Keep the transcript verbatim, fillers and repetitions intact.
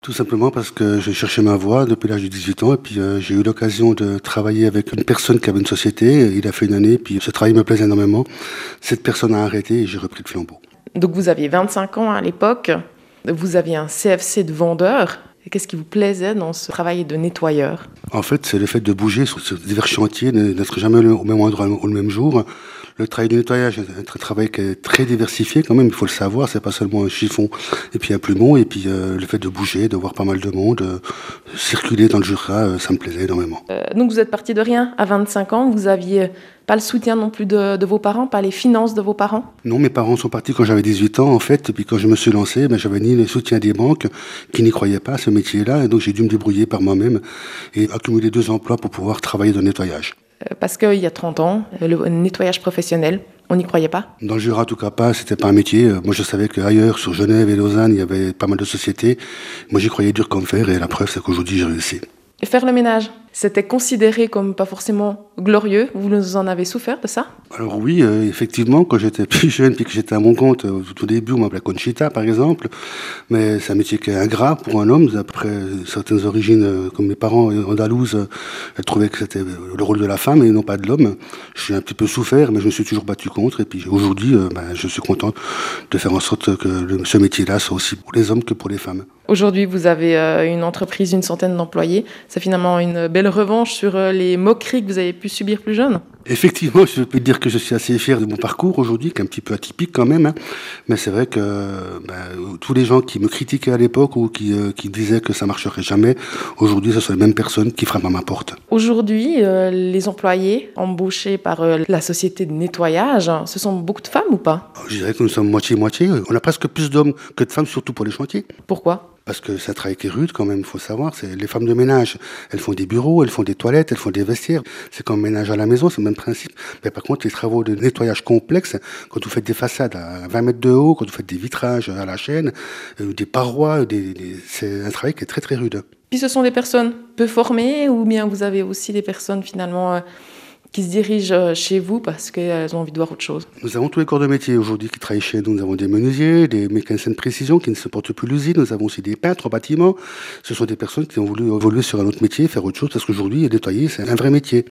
Tout simplement parce que j'ai cherché ma voie depuis l'âge de dix-huit ans et puis, heu, j'ai eu l'occasion de travailler avec une personne qui avait une société. Il a fait une année, puis ce travail me plaisait énormément. Cette personne a arrêté et j'ai repris le flambeau. Donc vous aviez vingt-cinq ans à l'époque, vous aviez un C F C de vendeur. Et qu'est-ce qui vous plaisait dans ce travail de nettoyeur? En fait, c'est le fait de bouger sur sur divers chantiers, de d'être jamais le au même endroit ou le même jour. Le travail de nettoyage est un travail qui est très diversifié quand même, il faut le savoir. C'est pas seulement un chiffon et puis un plumeau et puis, heu, le fait de bouger, de voir pas mal de monde, heu, circuler dans le Jura, heu, ça me plaisait énormément. Euh, donc vous êtes parti de rien à vingt-cinq ans, vous aviez pas le soutien non plus de, de vos parents, pas les finances de vos parents? Non, mes parents sont partis quand j'avais dix-huit ans, en fait, et puis quand je me suis lancé, ben, j'avais ni le soutien des banques, qui n'y croyaient pas à ce métier-là, et donc j'ai dû me débrouiller par moi-même et accumuler deux emplois pour pouvoir travailler dans le nettoyage. Euh, Parce qu'il y a trente ans, euh, le nettoyage professionnel, on n'y croyait pas? Dans le Jura, en tout cas pas, c'était pas un métier. Euh, Moi, je savais qu'ailleurs, sur Genève et Lausanne, il y avait pas mal de sociétés. Moi, j'y croyais dur comme fer, et la preuve, c'est qu'aujourd'hui, j'ai réussi. Et faire le ménage, c'était considéré comme pas forcément glorieux. Vous nous en avez souffert de ça? Alors oui, euh, effectivement, quand j'étais plus jeune, puis que j'étais à mon compte, euh, tout au début, on m'appelait Conchita, par exemple. Mais c'est un métier qui est ingrat pour un homme. D'après certaines origines, euh, comme mes parents euh, andalouses, euh, elles trouvaient que c'était euh, le rôle de la femme et non pas de l'homme. Je suis un petit peu souffert, mais je me suis toujours battu contre. Et puis aujourd'hui, euh, ben, je suis content de faire en sorte que le- ce métier-là soit aussi pour les hommes que pour les femmes. Aujourd'hui, vous avez euh, une entreprise, une centaine d'employés. C'est finalement une belle revanche sur euh, les moqueries que vous avez pu subir plus jeune. Effectivement, je peux dire que je suis assez fier de mon parcours aujourd'hui, qui est un petit peu atypique quand même, hein. Mais c'est vrai que ben, tous les gens qui me critiquaient à l'époque ou qui, euh, qui disaient que ça marcherait jamais, aujourd'hui, ce sont les mêmes personnes qui frappent à ma porte. Aujourd'hui, euh, les employés embauchés par euh, la société de nettoyage, ce sont beaucoup de femmes ou pas? Je dirais que nous sommes moitié-moitié. On a presque plus d'hommes que de femmes, surtout pour les chantiers. Pourquoi? Parce que c'est un travail qui est rude quand même, il faut savoir. C'est les femmes de ménage, elles font des bureaux, elles font des toilettes, elles font des vestiaires. C'est comme ménage à la maison, c'est le même principe. Mais par contre, les travaux de nettoyage complexes, quand vous faites des façades à vingt mètres de haut, quand vous faites des vitrages à la chaîne, euh, des parois, des, des- c'est un travail qui est très très rude. Puis ce sont des personnes peu formées ou bien vous avez aussi des personnes finalement euh, qui se dirigent euh, chez vous parce qu'elles ont envie de voir autre chose? Nous avons tous les corps de métier aujourd'hui qui travaillent chez nous. Nous avons des menuisiers, des mécaniciens de précision qui ne supportent plus l'usine. Nous avons aussi des peintres au bâtiment. Ce sont des personnes qui ont voulu évoluer sur un autre métier, faire autre chose, parce qu'aujourd'hui, nettoyer, c'est un vrai métier.